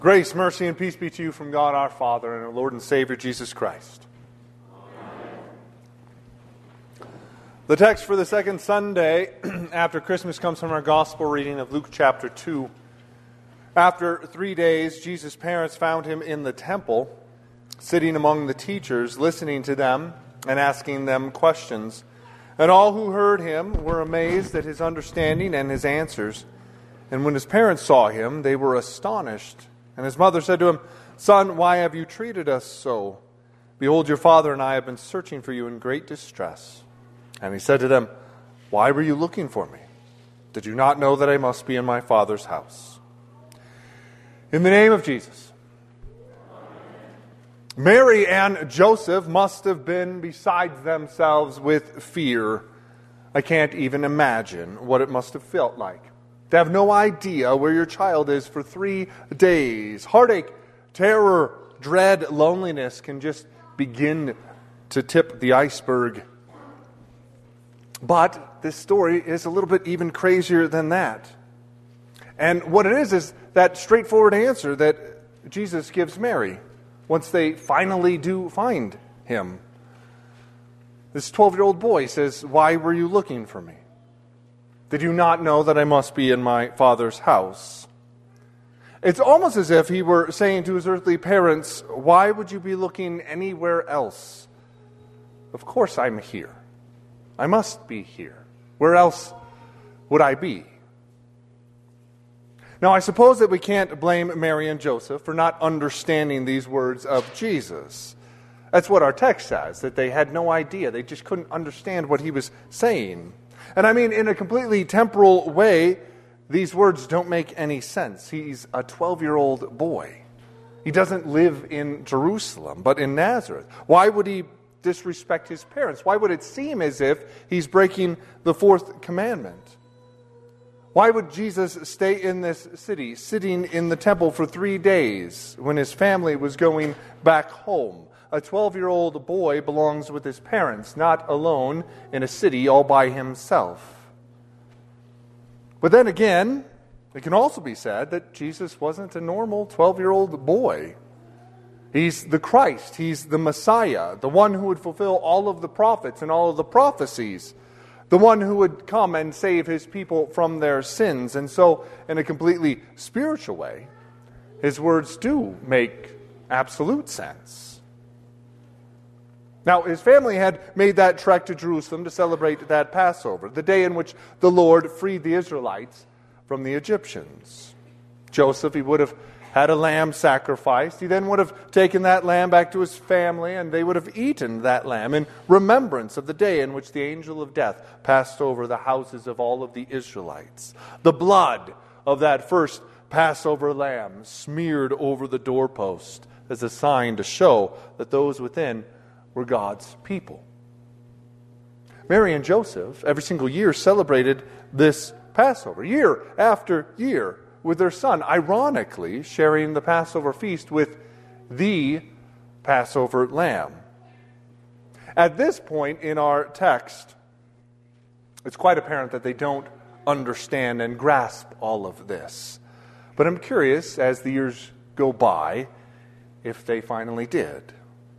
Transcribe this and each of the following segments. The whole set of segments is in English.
Grace, mercy, and peace be to you from God our Father and our Lord and Savior Jesus Christ. Amen. The text for the second Sunday after Christmas comes from our gospel reading of Luke chapter 2. After 3 days, Jesus' parents found him in the temple, sitting among the teachers, listening to them and asking them questions. And all who heard him were amazed at his understanding and his answers. And when his parents saw him, they were astonished. And his mother said to him, "Son, why have you treated us so? Behold, your father and I have been searching for you in great distress." And he said to them, "Why were you looking for me? Did you not know that I must be in my Father's house?" In the name of Jesus. Mary and Joseph must have been beside themselves with fear. I can't even imagine what it must have felt like to have no idea where your child is for 3 days. Heartache, terror, dread, loneliness can just begin to tip the iceberg. But this story is a little bit even crazier than that. And what it is that straightforward answer that Jesus gives Mary once they finally do find him. This 12-year-old boy says, "Why were you looking for me? Did you not know that I must be in my Father's house?" It's almost as if he were saying to his earthly parents, "Why would you be looking anywhere else? Of course I'm here. I must be here. Where else would I be?" Now, I suppose that we can't blame Mary and Joseph for not understanding these words of Jesus. That's what our text says, that they had no idea. They just couldn't understand what he was saying. And I mean, in a completely temporal way, these words don't make any sense. He's a 12-year-old boy. He doesn't live in Jerusalem, but in Nazareth. Why would he disrespect his parents? Why would it seem as if he's breaking the fourth commandment? Why would Jesus stay in this city, sitting in the temple for 3 days when his family was going back home? A 12-year-old boy belongs with his parents, not alone in a city all by himself. But then again, it can also be said that Jesus wasn't a normal 12-year-old boy. He's the Christ. He's the Messiah, the one who would fulfill all of the prophets and all of the prophecies, the one who would come and save his people from their sins. And so, in a completely spiritual way, his words do make absolute sense. Now, his family had made that trek to Jerusalem to celebrate that Passover, the day in which the Lord freed the Israelites from the Egyptians. Joseph, he would have had a lamb sacrificed. He then would have taken that lamb back to his family, and they would have eaten that lamb in remembrance of the day in which the angel of death passed over the houses of all of the Israelites. The blood of that first Passover lamb smeared over the doorpost as a sign to show that those within were God's people. Mary and Joseph, every single year, celebrated this Passover, year after year, with their son, ironically sharing the Passover feast with the Passover lamb. At this point in our text, it's quite apparent that they don't understand and grasp all of this. But I'm curious, as the years go by, if they finally did.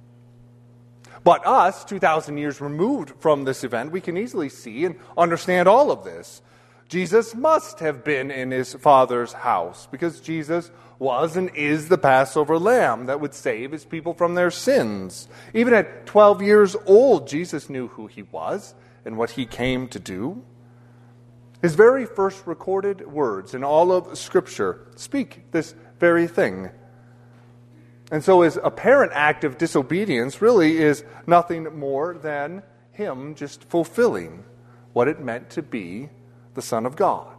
But us, 2,000 years removed from this event, we can easily see and understand all of this. Jesus must have been in his Father's house because Jesus was and is the Passover lamb that would save his people from their sins. Even at 12 years old, Jesus knew who he was and what he came to do. His very first recorded words in all of Scripture speak this very thing. And so his apparent act of disobedience really is nothing more than him just fulfilling what it meant to be the Son of God.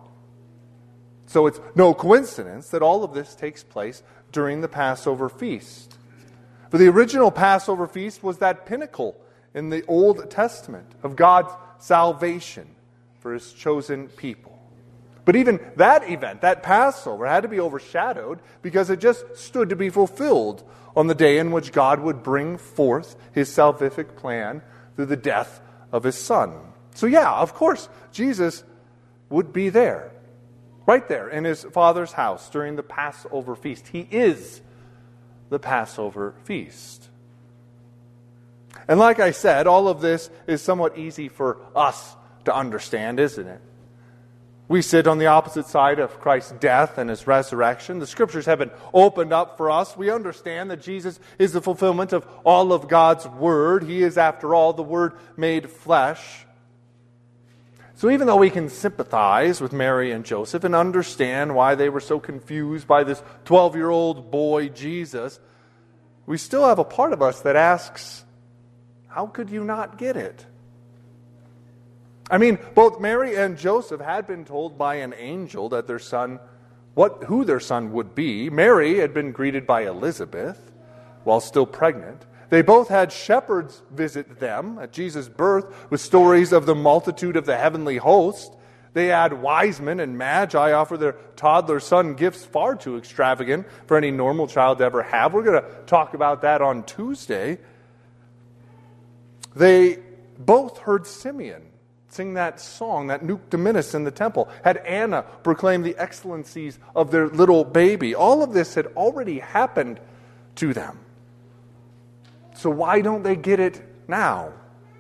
So it's no coincidence that all of this takes place during the Passover feast. For the original Passover feast was that pinnacle in the Old Testament of God's salvation for his chosen people. But even that event, that Passover, had to be overshadowed because it just stood to be fulfilled on the day in which God would bring forth his salvific plan through the death of his Son. So yeah, of course, Jesus would be there. right there in his Father's house during the Passover feast. He is the Passover feast. And like I said, all of this is somewhat easy for us to understand, isn't it? We sit on the opposite side of Christ's death and his resurrection. The Scriptures have been opened up for us. We understand that Jesus is the fulfillment of all of God's Word. He is, after all, the Word made flesh. So even though we can sympathize with Mary and Joseph and understand why they were so confused by this 12-year-old boy, Jesus, we still have a part of us that asks, how could you not get it? I mean, both Mary and Joseph had been told by an angel that their son, who their son would be. Mary had been greeted by Elizabeth while still pregnant. They both had shepherds visit them at Jesus' birth with stories of the multitude of the heavenly host. They had wise men and magi offer their toddler son gifts far too extravagant for any normal child to ever have. We're going to talk about that on Tuesday. They both heard Simeon sing that song, that Nunc Dimittis in the temple, had Anna proclaim the excellencies of their little baby. All of this had already happened to them. So why don't they get it now?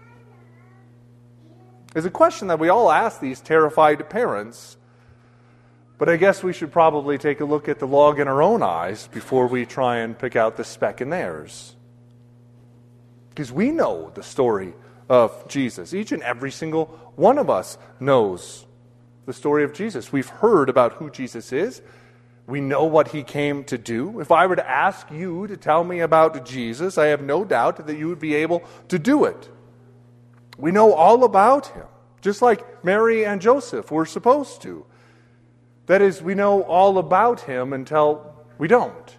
It's a question that we all ask these terrified parents, but I guess we should probably take a look at the log in our own eyes before we try and pick out the speck in theirs. Because we know the story of Jesus. Each and every single one of us knows the story of Jesus. We've heard about who Jesus is. We know what he came to do. If I were to ask you to tell me about Jesus, I have no doubt that you would be able to do it. We know all about him, just like Mary and Joseph were supposed to. That is, we know all about him until we don't.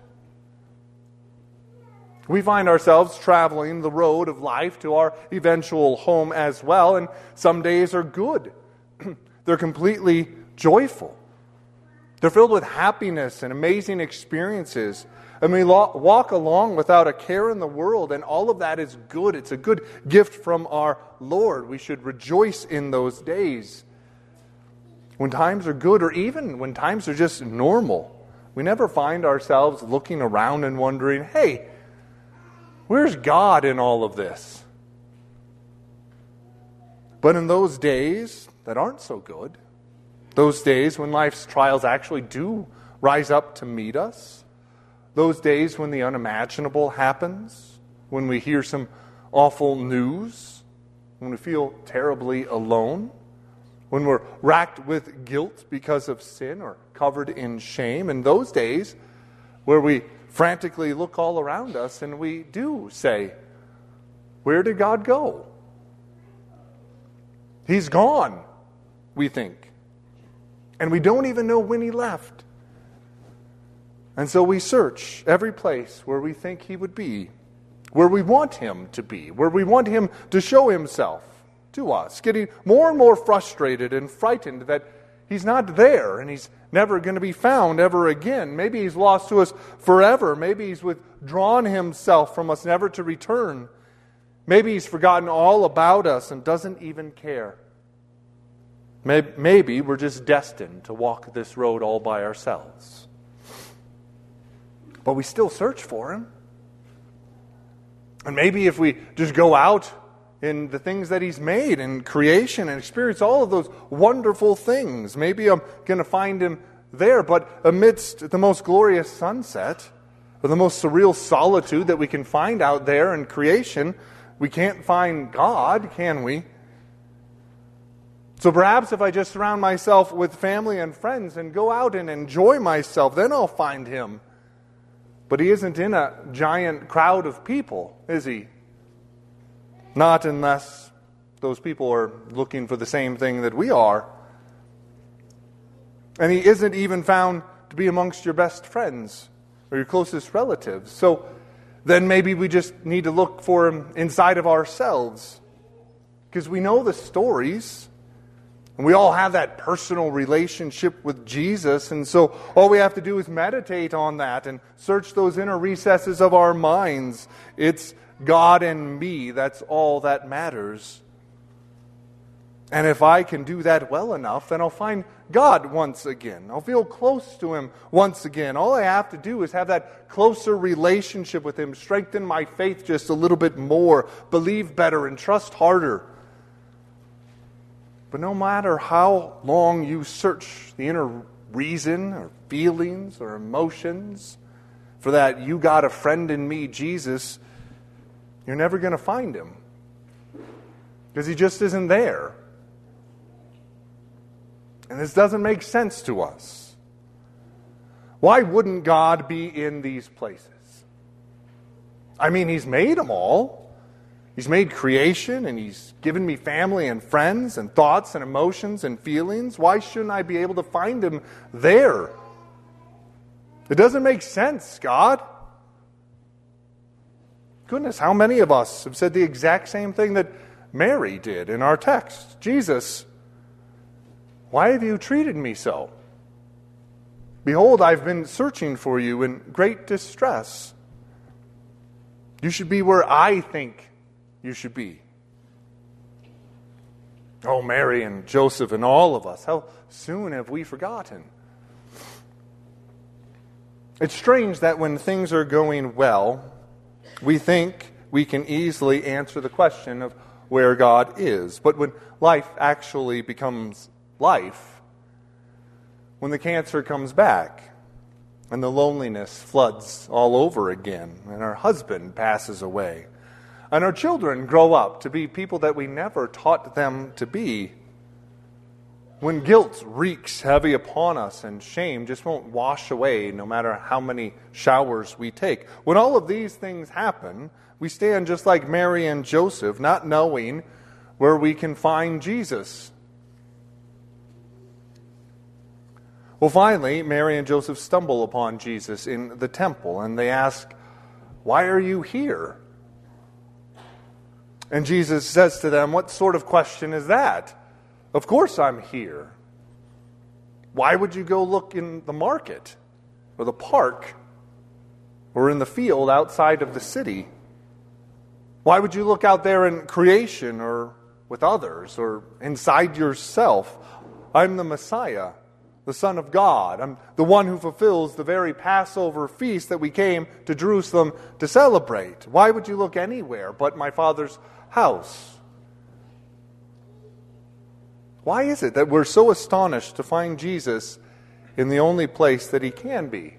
We find ourselves traveling the road of life to our eventual home as well, and some days are good. They're completely joyful. They're filled with happiness and amazing experiences, and we walk along without a care in the world, and all of that is good. It's a good gift from our Lord. We should rejoice in those days. When times are good, or even when times are just normal, we never find ourselves looking around and wondering, hey, where's God in all of this? But in those days that aren't so good, those days when life's trials actually do rise up to meet us, those days when the unimaginable happens, when we hear some awful news, when we feel terribly alone, when we're racked with guilt because of sin or covered in shame, in those days where we frantically look all around us and we do say, where did God go? He's gone, we think. And we don't even know when he left. And so we search every place where we think he would be, where we want him to be, where we want him to show himself to us, getting more and more frustrated and frightened that he's not there and he's never going to be found ever again. Maybe he's lost to us forever. Maybe he's withdrawn himself from us, never to return. Maybe he's forgotten all about us and doesn't even care. Maybe we're just destined to walk this road all by ourselves. But we still search for him. And maybe if we just go out in the things that he's made in creation and experience all of those wonderful things, maybe I'm going to find him there. But amidst the most glorious sunset, or the most surreal solitude that we can find out there in creation, we can't find God, can we? So perhaps if I just surround myself with family and friends and go out and enjoy myself, then I'll find him. But he isn't in a giant crowd of people, is he? Not unless those people are looking for the same thing that we are. And he isn't even found to be amongst your best friends or your closest relatives. So then maybe we just need to look for him inside of ourselves. Because we know the stories. And we all have that personal relationship with Jesus. And so all we have to do is meditate on that and search those inner recesses of our minds. It's God and me. That's all that matters. And if I can do that well enough, then I'll find God once again. I'll feel close to Him once again. All I have to do is have that closer relationship with Him, strengthen my faith just a little bit more, believe better, and trust harder. But no matter how long you search the inner reason or feelings or emotions for that you got a friend in me, Jesus, you're never going to find Him. Because He just isn't there. And this doesn't make sense to us. Why wouldn't God be in these places? I mean, He's made them all. He's made creation, and He's given me family and friends and thoughts and emotions and feelings. Why shouldn't I be able to find Him there? It doesn't make sense, God. Goodness, how many of us have said the exact same thing that Mary did in our text? Jesus, why have you treated me so? Behold, I've been searching for you in great distress. You should be where I think you should be. Oh, Mary and Joseph and all of us, how soon have we forgotten? It's strange that when things are going well, we think we can easily answer the question of where God is. But when life actually becomes life, when the cancer comes back and the loneliness floods all over again and our husband passes away and our children grow up to be people that we never taught them to be, when guilt wreaks heavy upon us and shame just won't wash away no matter how many showers we take, when all of these things happen, we stand just like Mary and Joseph, not knowing where we can find Jesus. Well, finally, Mary and Joseph stumble upon Jesus in the temple, and they ask, "Why are you here?" And Jesus says to them, "What sort of question is that? Of course I'm here. Why would you go look in the market, or the park, or in the field outside of the city? Why would you look out there in creation, or with others, or inside yourself? I'm the Messiah, the Son of God. I'm the one who fulfills the very Passover feast that we came to Jerusalem to celebrate. Why would you look anywhere but my Father's house?" Why is it that we're so astonished to find Jesus in the only place that He can be?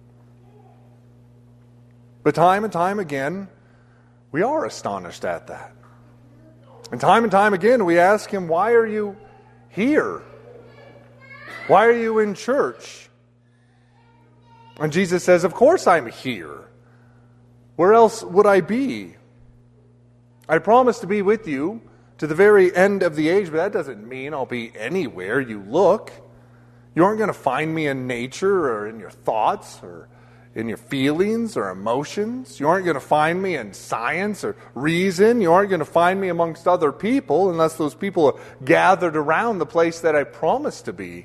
But time and time again, we are astonished at that. And time again, we ask Him, "Why are you here? Why are you in church?" And Jesus says, "Of course I'm here. Where else would I be? I promise to be with you to the very end of the age, but that doesn't mean I'll be anywhere you look. You aren't going to find me in nature or in your thoughts or in your feelings or emotions. You aren't going to find me in science or reason. You aren't going to find me amongst other people unless those people are gathered around the place that I promised to be.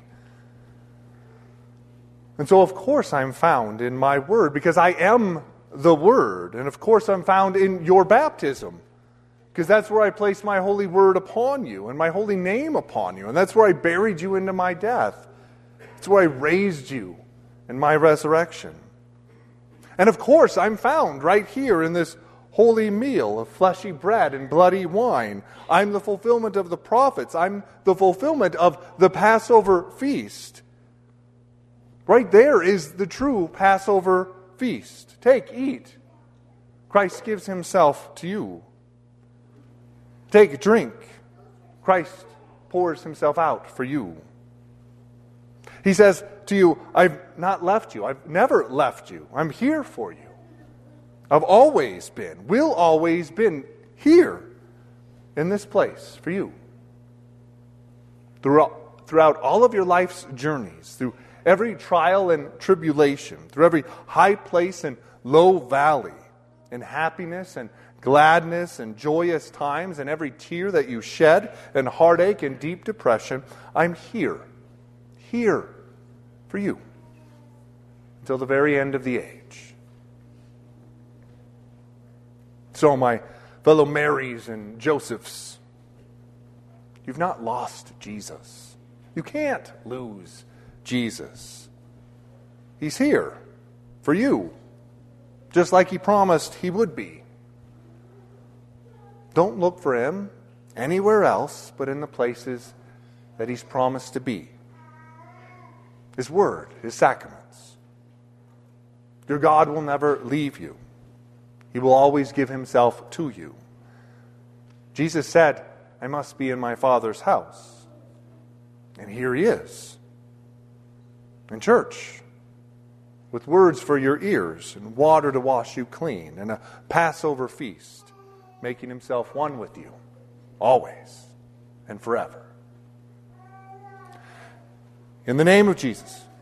And so, of course, I'm found in my Word because I am the Word. And, of course, I'm found in your baptism because that's where I placed my holy word upon you and my holy name upon you. And that's where I buried you into my death. It's where I raised you in my resurrection. And of course, I'm found right here in this holy meal of fleshy bread and bloody wine. I'm the fulfillment of the prophets. I'm the fulfillment of the Passover feast. Right there is the true Passover feast. Take, eat. Christ gives Himself to you. Take, drink. Christ pours Himself out for you. He says to you, "I've not left you. I've never left you. I'm here for you. I've always been, will always been here in this place for you." Throughout all of your life's journeys, through every trial and tribulation, through every high place and low valley, in happiness and gladness and joyous times, and every tear that you shed, and heartache and deep depression, I'm here for you, until the very end of the age. So, my fellow Marys and Josephs, you've not lost Jesus. You can't lose Jesus. He's here for you, just like he promised he would be. Don't look for him anywhere else but in the places that he's promised to be. His word, his sacraments. Your God will never leave you. He will always give himself to you. Jesus said, I must be in my Father's house. And here he is. In church. With words for your ears and water to wash you clean and a Passover feast, making himself one with you, always and forever. In the name of Jesus,